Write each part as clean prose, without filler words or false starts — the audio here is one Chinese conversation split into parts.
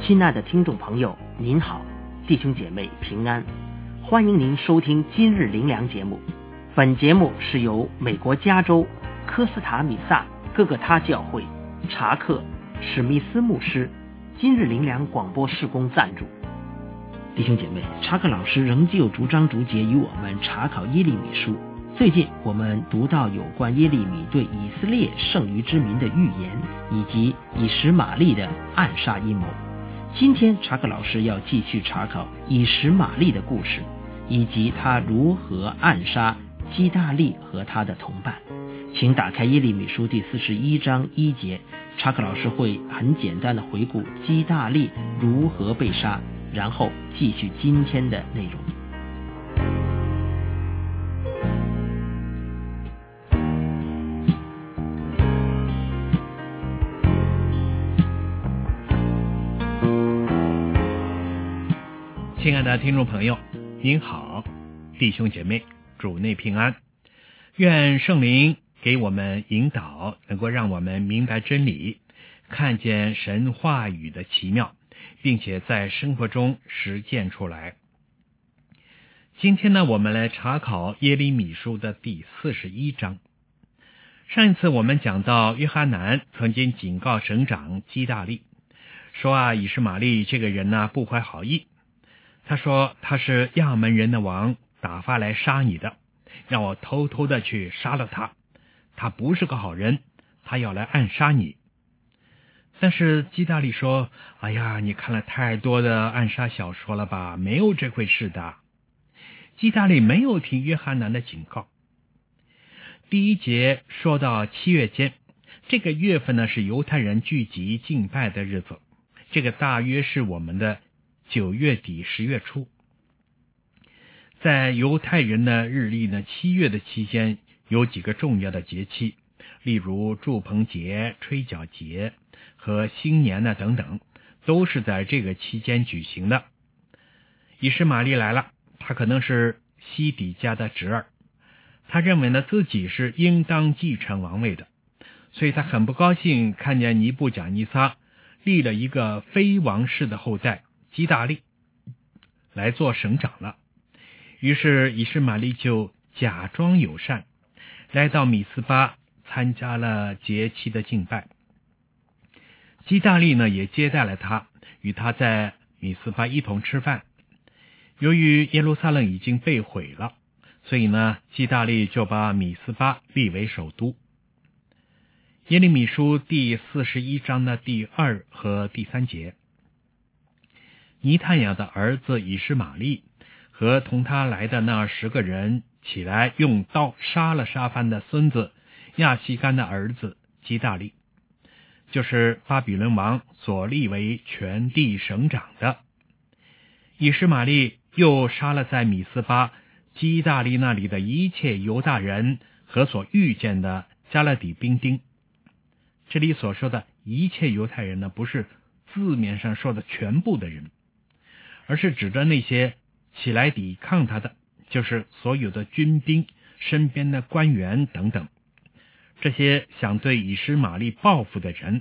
亲爱的听众朋友，您好，弟兄姐妹平安，欢迎您收听今日灵粮节目。本节目是由美国加州科斯塔米萨各个他教会查克史密斯牧师今日灵粮广播事工赞助。弟兄姐妹，查克老师仍旧逐章逐节与我们查考耶利米书。最近我们读到有关耶利米对以色列剩余之民的预言，以及以实玛利的暗杀阴谋。今天查克老师要继续查考以实玛利的故事，以及他如何暗杀基大利和他的同伴。请打开耶利米书第41章1节，查克老师会很简单的回顾基大利如何被杀，然后继续今天的内容。 亲爱的听众朋友，您好，弟兄姐妹，主内平安。愿圣灵给我们引导，能够让我们明白真理，看见神话语的奇妙，并且在生活中实践出来。今天呢，我们来查考耶利米书的第41章。上一次我们讲到约哈南曾经警告省长基大利，说以实玛利这个人呢不怀好意。他说他是亚门人的王打发来杀你的，让我偷偷的去杀了他，他不是个好人，他要来暗杀你。但是基大利说，哎呀，你看了太多的暗杀小说了吧，没有这回事的。基大利没有听约哈南的警告。第1节说到7月间，这个月份呢是犹太人聚集敬拜的日子，这个大约是我们的9月底10月初。在犹太人的日历呢，7月的期间有几个重要的节期，例如祝棚节、吹角节和新年呢等等，都是在这个期间举行的。以实玛利来了，他可能是西底家的侄儿，他认为呢自己是应当继承王位的，所以他很不高兴看见尼布甲尼撒立了一个非王室的后代基大利来做省长了。于是以实玛利就假装友善，来到米斯巴参加了节期的敬拜。基大利呢也接待了他，与他在米斯巴一同吃饭。由于耶路撒冷已经被毁了，所以呢基大利就把米斯巴立为首都。耶利米书第41章的第2和第3节，尼探雅的儿子以实玛利和同他来的那10个人起来，用刀杀了沙番的孙子亚西干的儿子基大利，就是巴比伦王所立为全地省长的。以实玛利又杀了在米斯巴基大利那里的一切犹大人和所遇见的加勒底兵丁。这里所说的一切犹太人呢，不是字面上说的全部的人，而是指着那些起来抵抗他的，就是所有的军兵、身边的官员等等，这些想对以实玛利报复的人。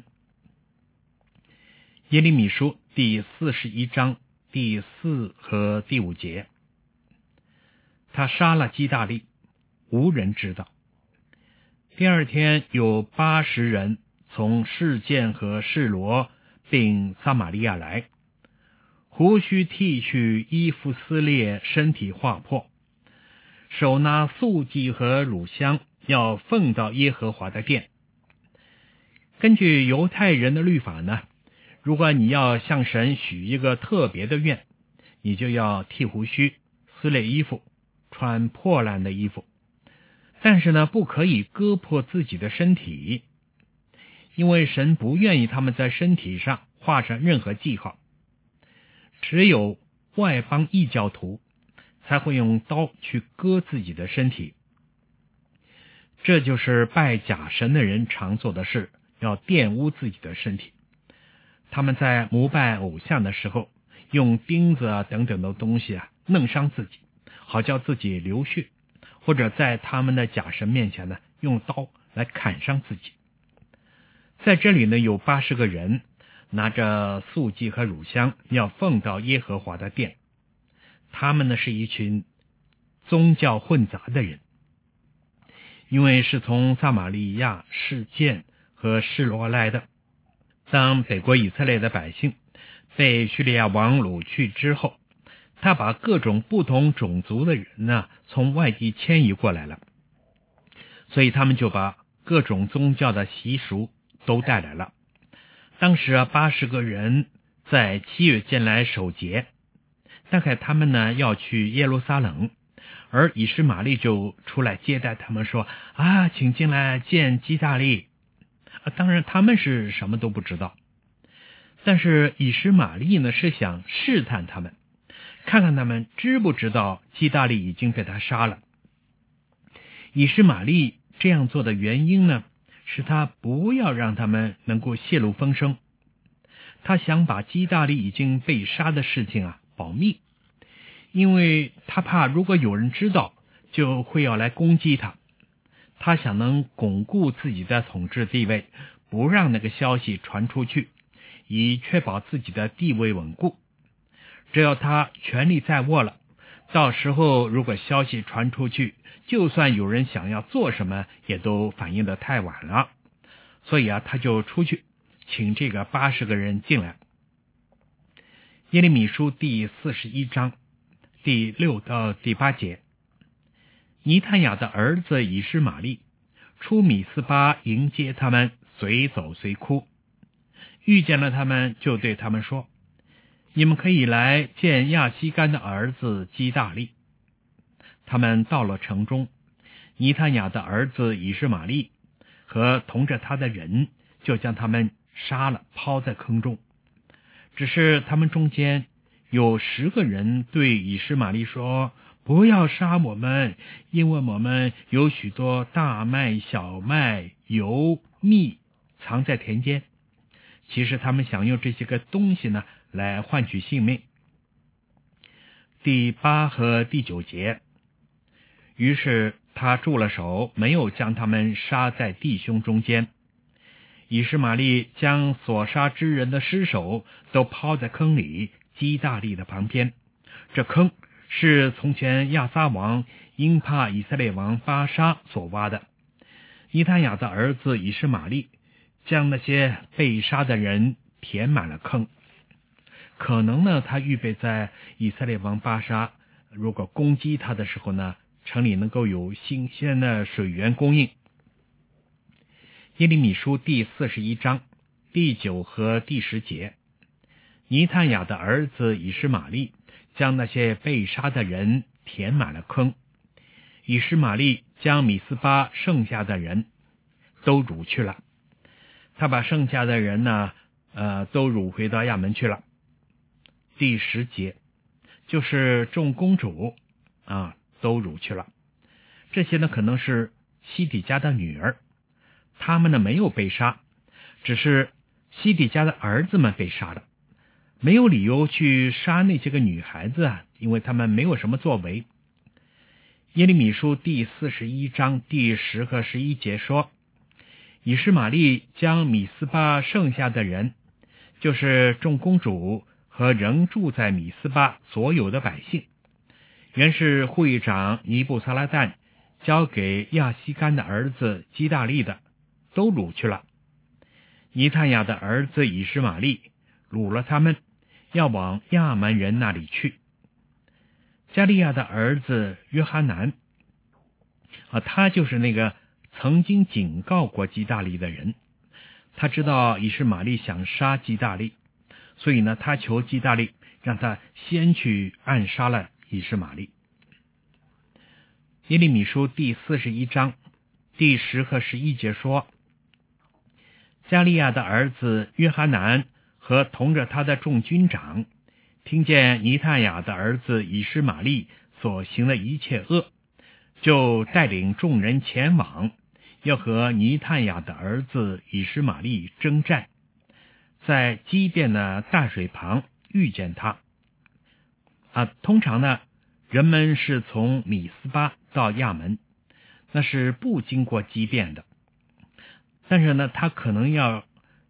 耶利米书第41章第4和第5节，他杀了基大利，无人知道。第2天有80人从示剑和示罗并撒玛利亚来，胡须剃去，衣服撕裂，身体划破，手拿素祭和乳香，要奉到耶和华的殿。根据犹太人的律法呢，如果你要向神许一个特别的愿，你就要剃胡须，撕裂衣服，穿破烂的衣服。但是呢，不可以割破自己的身体，因为神不愿意他们在身体上画上任何记号。只有外邦异教徒才会用刀去割自己的身体，这就是拜假神的人常做的事，要玷污自己的身体。他们在膜拜偶像的时候，用钉子等等的东西弄伤自己，好叫自己流血，或者在他们的假神面前呢，用刀来砍伤自己。在这里呢，有80个人， 拿着素祭和乳香要奉到耶和华的殿。他们呢是一群宗教混杂的人，因为是从撒玛利亚、示剑和示罗来的。当北国以色列的百姓被叙利亚王掳去之后，他把各种不同种族的人呢从外地迁移过来了，所以他们就把各种宗教的习俗都带来了。当时80个人在7月间来守节，大概他们呢要去耶路撒冷，而以实玛利就出来接待他们，说请进来见基大利。当然他们是什么都不知道，但是以实玛利呢是想试探他们，看看他们知不知道基大利已经被他杀了。以实玛利这样做的原因呢，是他不要让他们能够泄露风声，他想把基大利已经被杀的事情保密，因为他怕如果有人知道就会要来攻击他，他想能巩固自己的统治地位，不让那个消息传出去，以确保自己的地位稳固。只要他权力在握了，到时候如果消息传出去，就算有人想要做什么也都反应得太晚了。所以他就出去请这个80个人进来。耶利米书第41章第6到第8节，尼探雅的儿子以实玛利出米斯巴迎接他们，随走随哭，遇见了他们就对他们说，你们可以来见亚西干的儿子基大利。他们到了城中，尼探雅的儿子以实玛利和同着他的人就将他们杀了，抛在坑中。只是他们中间有10个人对以实玛利说，不要杀我们，因为我们有许多大麦、小麦、油、蜜藏在田间。其实他们想用这些个东西呢来换取性命。第8和第9节，于是他住了手，没有将他们杀在弟兄中间。以实玛利将所杀之人的尸首都抛在坑里，基大利的旁边。这坑是从前亚撒王因怕以色列王巴沙所挖的。尼探雅的儿子以实玛利将那些被杀的人填满了坑。可能呢，他预备在以色列王巴沙如果攻击他的时候呢，城里能够有新鲜的水源供应。耶利米书第41章第9和第10节，尼探雅的儿子以实玛利将那些被杀的人填满了坑。以实玛利将米斯巴剩下的人都掳去了，他把剩下的人呢都掳回到亚门去了。第10节，就是众公主都掳去了。这些呢可能是西底家的女儿，他们呢没有被杀，只是西底家的儿子们被杀了。没有理由去杀那些个女孩子因为他们没有什么作为。耶利米书第41章第10和11节说，以实玛利将米斯巴剩下的人，就是众公主和仍住在米斯巴所有的百姓，原是会长尼布撒拉旦交给亚西干的儿子基大利的，都掳去了。尼探雅的儿子以实玛利掳了他们，要往亚门人那里去。加利亚的儿子约哈南他就是那个曾经警告过基大利的人，他知道以实玛利想杀基大利，所以呢他求基大利让他先去暗杀了以实玛利。耶利米书第41章第10和11节说，加利亚的儿子约哈南和同着他的众军长听见尼探雅的儿子以实玛利所行的一切恶，就带领众人前往，要和尼探雅的儿子以实玛利征战，在基遍的大水旁遇见他。通常呢，人们是从米斯巴到亚门，那是不经过基遍的，但是呢，他可能要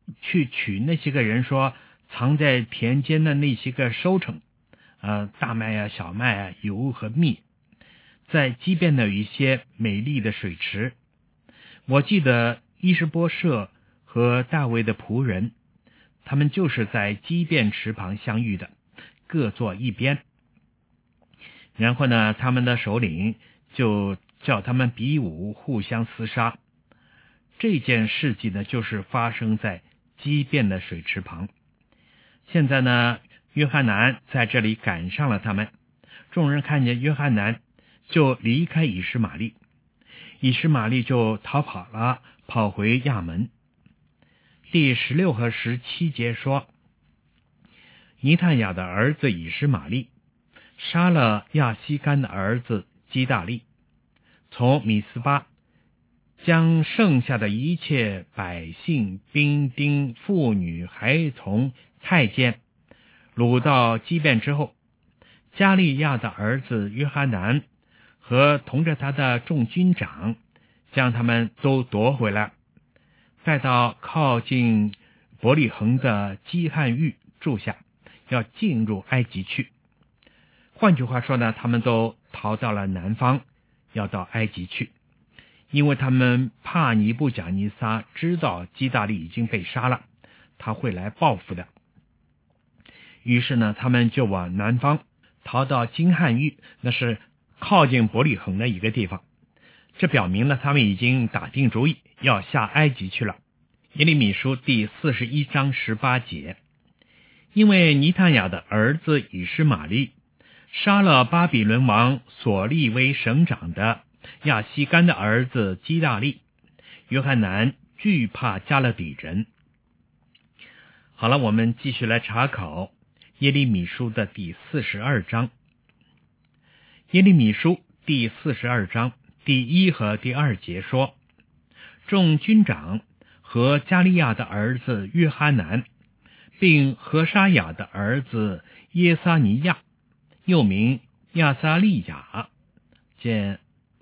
去取那些个人说藏在田间的那些个收成，大麦啊、小麦啊、油和蜜，在基遍的有一些美丽的水池。我记得伊施波设和大卫的仆人，他们就是在基遍池旁相遇的，各坐一边。然后呢，他们的首领就叫他们比武，互相厮杀。这件事迹呢，就是发生在基遍的水池旁。现在呢，约翰南在这里赶上了他们，众人看见约翰南，就离开以实玛利，以实玛利就逃跑了，跑回亚门。第16和17节说，尼探雅的儿子以实玛利杀了亚西干的儿子基大利，从米斯巴将剩下的一切百姓、兵丁、妇女、孩童、太监掳到基遍之后，加利亚的儿子约哈南和同着他的众军长将他们都夺回来，带到靠近伯利恒的基汉狱住下，要进入埃及去。换句话说呢，他们都逃到了南方，要到埃及去，因为他们怕尼布甲尼撒知道基大利已经被杀了，他会来报复的。于是呢，他们就往南方逃到金汉狱，那是靠近伯利恒的一个地方。这表明了他们已经打定主意要下埃及去了。耶利米书第41章18节，因为尼探雅的儿子以实玛利杀了巴比伦王所立为省长的亚西干的儿子基大利，约翰南惧怕加勒底人。好了，我们继续来查考耶利米书的第42章。耶利米书第42章第1和第2节说，众军长和加利亚的儿子约哈南，并何沙雅的儿子耶撒尼亚，又名亚撒利亚，见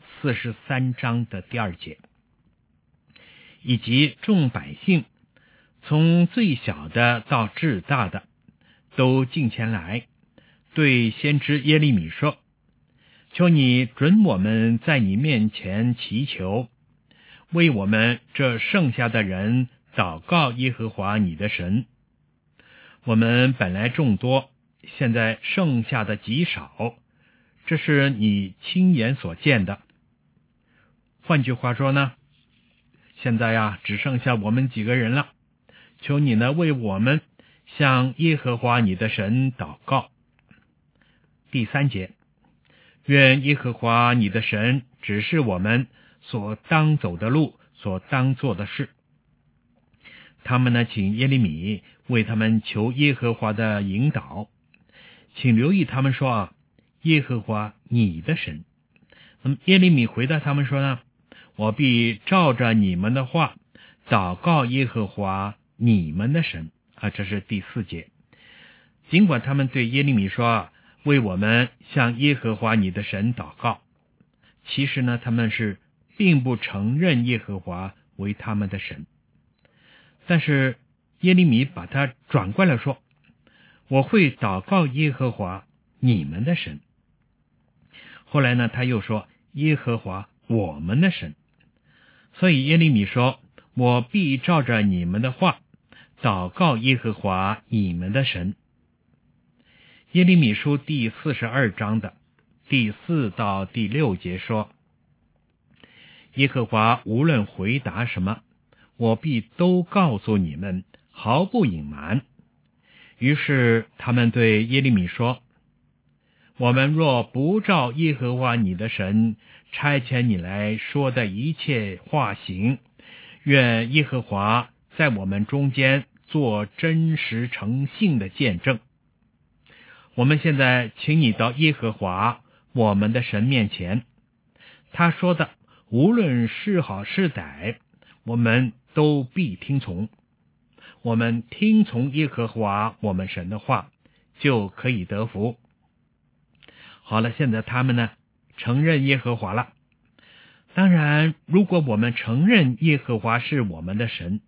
43章的第2节，以及众百姓，从最小的到至大的，都进前来，对先知耶利米说，求你准我们在你面前祈求，为我们这剩下的人祷告耶和华你的神。我们本来众多，现在剩下的极少，这是你亲眼所见的。换句话说呢，现在只剩下我们几个人了，求你呢为我们向耶和华你的神祷告。第3节，愿耶和华你的神指示我们所当走的路，所当做的事。他们呢，请耶利米为他们求耶和华的引导，请留意他们说耶和华你的神。那么耶利米回答他们说呢，我必照着你们的话祷告耶和华你们的神。这是第4节。尽管他们对耶利米说，为我们向耶和华你的神祷告，其实呢，他们是并不承认耶和华为他们的神。但是耶利米把他转过来说，我会祷告耶和华你们的神。后来呢，他又说耶和华我们的神。所以耶利米说，我必照着你们的话祷告耶和华你们的神。耶利米书第42章的第4到第6节说，耶和华无论回答什么，我必都告诉你们，毫不隐瞒。于是他们对耶利米说，我们若不照耶和华你的神差遣你来说的一切话行，愿耶和华在我们中间做真实诚信的见证。我们现在请你到耶和华我们的神面前，他说的无论是好是歹，我们都必听从。我们听从耶和华我们神的话，就可以得福。好了，现在他们呢承认耶和华了。当然，如果我们承认耶和华是我们的神，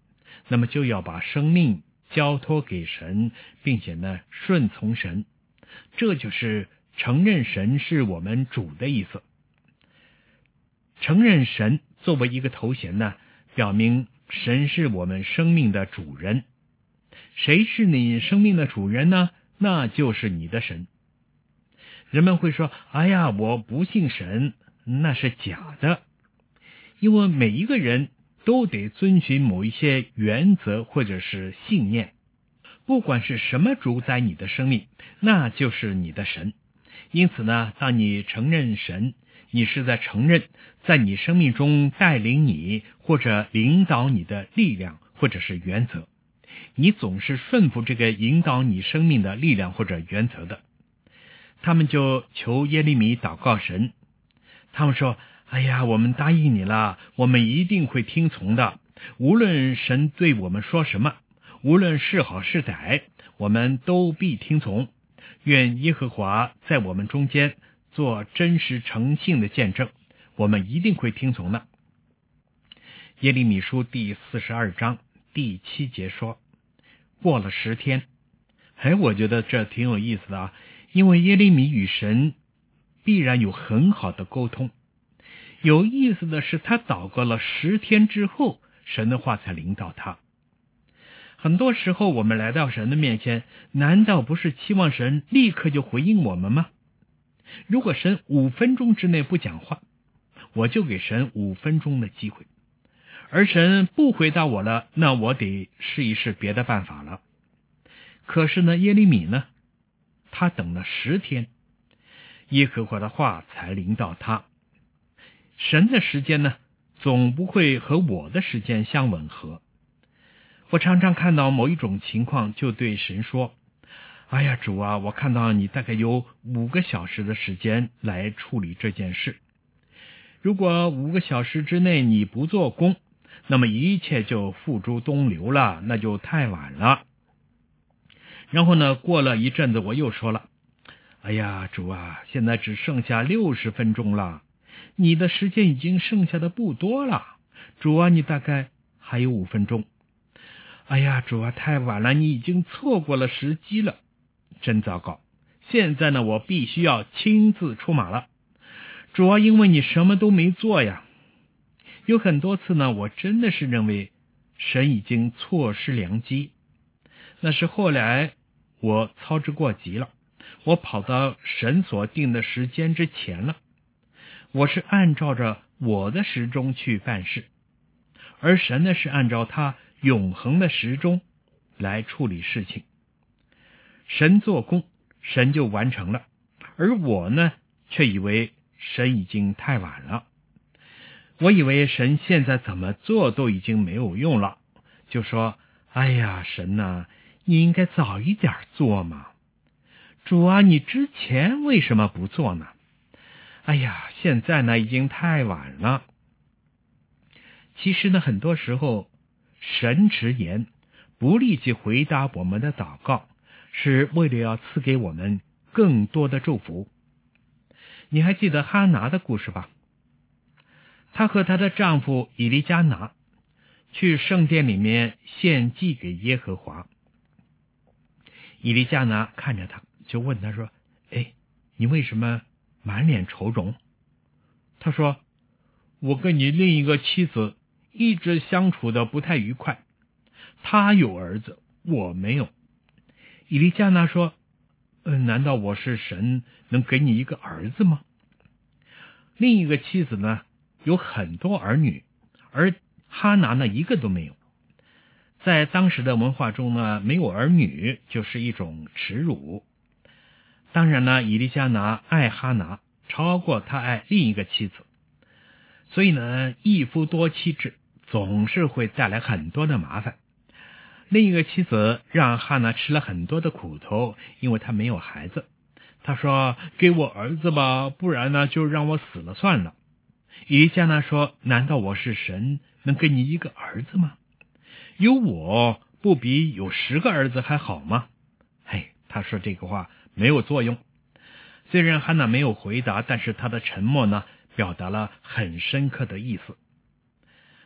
那么就要把生命交托给神，并且呢顺从神。这就是承认神是我们主的意思。承认神作为一个头衔呢，表明神是我们生命的主人。谁是你生命的主人呢？那就是你的神。人们会说，哎呀，我不信神，那是假的。因为每一个人都得遵循某一些原则或者是信念，不管是什么主宰你的生命，那就是你的神。因此呢，当你承认神，你是在承认在你生命中带领你或者领导你的力量或者是原则，你总是顺服这个引导你生命的力量或者原则的。他们就求耶利米祷告神，他们说，哎呀，我们答应你了，我们一定会听从的，无论神对我们说什么，无论是好是歹，我们都必听从。愿耶和华在我们中间做真实诚信的见证，我们一定会听从的。耶利米书第42章第7节说，过了10天，我觉得这挺有意思的啊，因为耶利米与神必然有很好的沟通。有意思的是，他祷告了10天之后，神的话才临到他。很多时候我们来到神的面前，难道不是期望神立刻就回应我们吗？如果神5分钟之内不讲话，我就给神5分钟的机会，而神不回答我了，那我得试一试别的办法了。可是呢，耶利米呢，他等了10天，耶和华的话才临到他。神的时间呢，总不会和我的时间相吻合。我常常看到某一种情况，就对神说，哎呀，主啊，我看到你大概有5个小时的时间来处理这件事。如果5个小时之内你不做工，那么一切就付诸东流了，那就太晚了。然后呢，过了一阵子，我又说了，哎呀，主啊，现在只剩下60分钟了，你的时间已经剩下的不多了，主啊，你大概还有5分钟。哎呀，主啊，太晚了，你已经错过了时机了，真糟糕。现在呢，我必须要亲自出马了，主啊，因为你什么都没做呀。有很多次呢，我真的是认为神已经错失良机，那是后来我操之过急了，我跑到神所定的时间之前了。我是按照着我的时钟去办事，而神呢是按照他永恒的时钟来处理事情。神做工，神就完成了，而我呢却以为神已经太晚了。我以为神现在怎么做都已经没有用了，就说，哎呀，神啊，你应该早一点做嘛。主啊，你之前为什么不做呢？哎呀，现在呢已经太晚了。其实呢，很多时候神迟延，不立即回答我们的祷告，是为了要赐给我们更多的祝福。你还记得哈拿的故事吧？她和她的丈夫以利加拿去圣殿里面献祭给耶和华。以利加拿看着他，就问他说，你为什么满脸愁容？他说，我跟你另一个妻子一直相处的不太愉快，她有儿子，我没有。以利加拿说，难道我是神能给你一个儿子吗？另一个妻子呢，有很多儿女，而哈拿呢一个都没有。在当时的文化中呢，没有儿女就是一种耻辱。当然呢，以利加拿爱哈拿超过他爱另一个妻子，所以呢，一夫多妻制总是会带来很多的麻烦。另一个妻子让哈拿吃了很多的苦头，因为他没有孩子。他说，给我儿子吧，不然呢就让我死了算了。以利加拿说，难道我是神能给你一个儿子吗？有我不比有10个儿子还好吗？他说这个话没有作用。虽然哈娜没有回答，但是他的沉默呢，表达了很深刻的意思。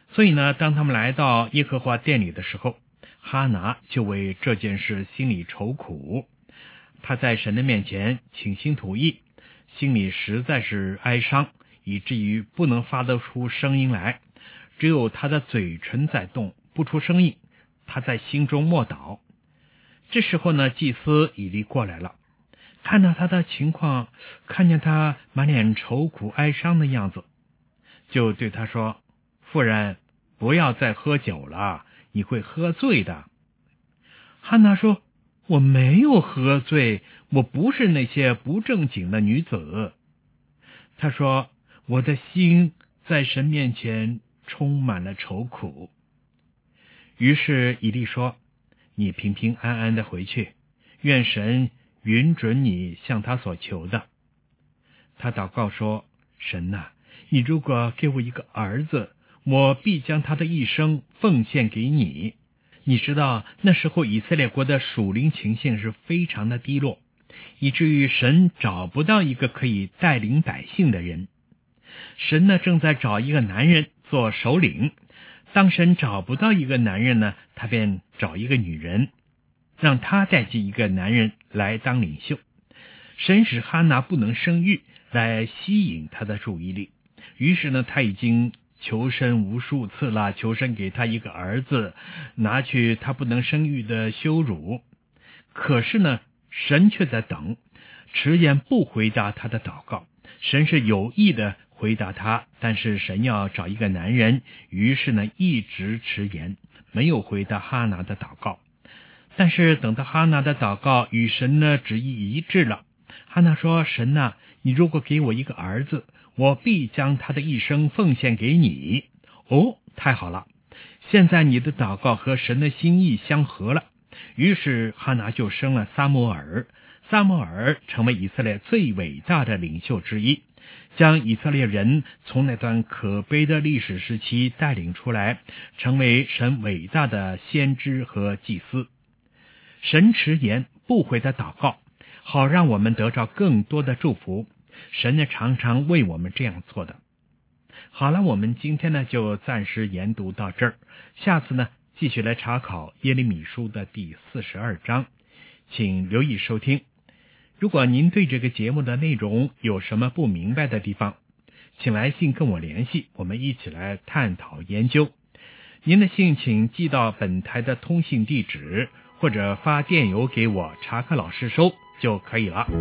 所以呢，当他们来到耶和华殿里的时候，哈拿就为这件事心里愁苦。他在神的面前倾心吐意，心里实在是哀伤，以至于不能发得出声音来，只有他的嘴唇在动，不出声音。他在心中默祷。这时候呢，祭司以利过来了，看到他的情况，看见他满脸愁苦哀伤的样子，就对他说：妇人，不要再喝酒了，你会喝醉的。哈拿说：我没有喝醉，我不是那些不正经的女子。他说：我的心在神面前充满了愁苦。于是以利说：你平平安安的回去，愿神允准你向他所求的。他祷告说：神啊，你如果给我一个儿子，我必将他的一生奉献给你。你知道那时候以色列国的属灵情形是非常的低落，以至于神找不到一个可以带领百姓的人。神呢，正在找一个男人做首领。当神找不到一个男人呢，他便找一个女人，让他代替一个男人来当领袖。神使哈拿不能生育，来吸引他的注意力。于是呢，他已经求神无数次了，求神给他一个儿子，拿去他不能生育的羞辱。可是呢，神却在等，迟延不回答他的祷告。神是有意的回答他，但是神要找一个男人，于是呢一直迟延，没有回答哈拿的祷告。但是等到哈拿的祷告与神的旨意一致了，哈拿说：神啊，你如果给我一个儿子，我必将他的一生奉献给你。哦，太好了，现在你的祷告和神的心意相合了。于是哈拿就生了撒母耳。撒母耳成为以色列最伟大的领袖之一，将以色列人从那段可悲的历史时期带领出来，成为神伟大的先知和祭司。神迟延不回答祷告，好让我们得着更多的祝福。神呢，常常为我们这样做的。好了，我们今天呢就暂时研读到这儿，下次呢继续来查考耶利米书的第42章，请留意收听。如果您对这个节目的内容有什么不明白的地方，请来信跟我联系，我们一起来探讨研究。您的信请寄到本台的通信地址，或者发电邮给我，查克老师收就可以了。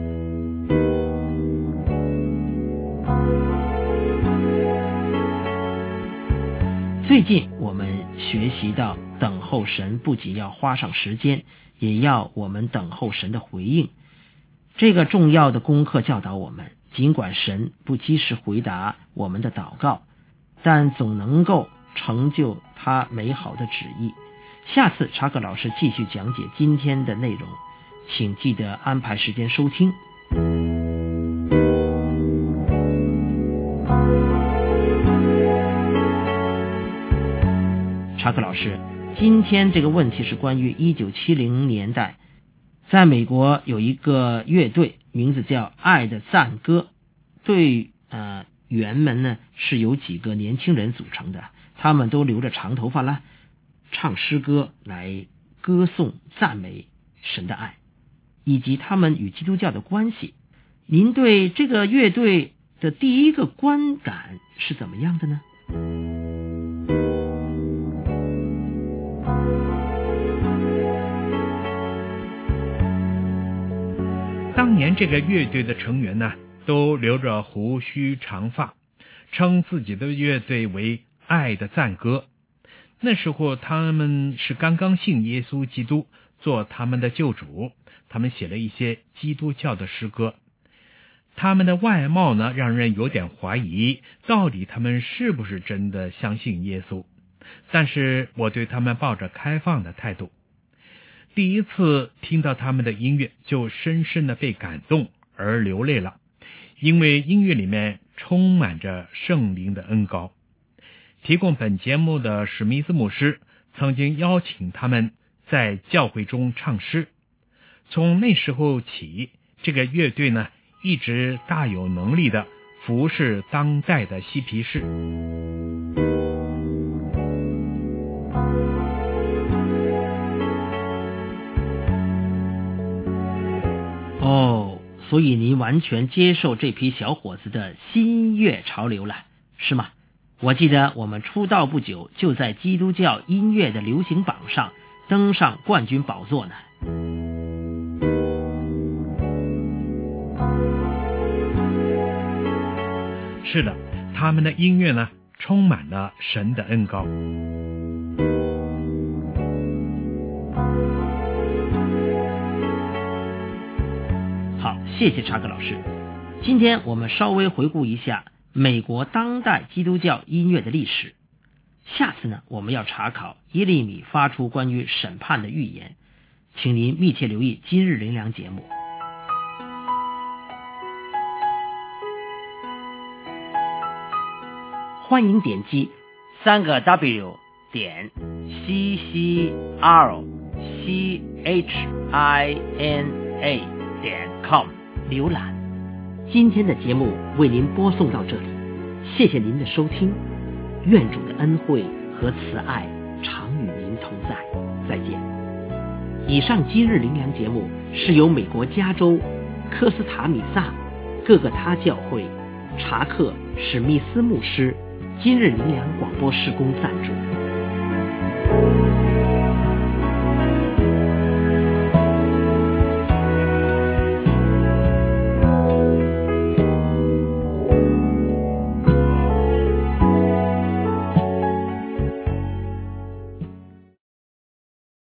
最近我们学习到，等候神不仅要花上时间，也要我们等候神的回应。这个重要的功课教导我们，尽管神不及时回答我们的祷告，但总能够成就他美好的旨意。下次查克老师继续讲解今天的内容，请记得安排时间收听。查克老师，今天这个问题是关于1970年代，在美国有一个乐队，名字叫爱的赞歌，队员们呢是由几个年轻人组成的，他们都留着长头发啦，唱诗歌来歌颂赞美神的爱，以及他们与基督教的关系。您对这个乐队的第一个观感是怎么样的呢？ 当年这个乐队的成员呢，都留着胡须长发，称自己的乐队为爱的赞歌。那时候他们是刚刚信耶稣基督做他们的救主，他们写了一些基督教的诗歌。他们的外貌呢，让人有点怀疑，到底他们是不是真的相信耶稣。但是我对他们抱着开放的态度。第一次听到他们的音乐，就深深的被感动而流泪了，因为音乐里面充满着圣灵的恩膏。提供本节目的史密斯牧师曾经邀请他们在教会中唱诗。从那时候起，这个乐队呢，一直大有能力的服侍当代的嬉皮士。 所以您完全接受这批小伙子的新音乐潮流了，是吗？我记得我们出道不久，就在基督教音乐的流行榜上登上冠军宝座呢。 是的，他们的音乐呢，充满了神的恩膏。 好，谢谢查克老师。今天我们稍微回顾一下美国当代基督教音乐的历史。下次呢，我们要查考耶利米发出关于审判的预言，请您密切留意今日灵粮节目。欢迎点击3W CCRCHINA.com 浏览。今天的节目为您播送到这里，谢谢您的收听，愿主的恩惠和慈爱常与您同在，再见。以上今日灵粮节目是由美国加州科斯塔米萨各个他教会查克史密斯牧师今日灵粮广播事工赞助。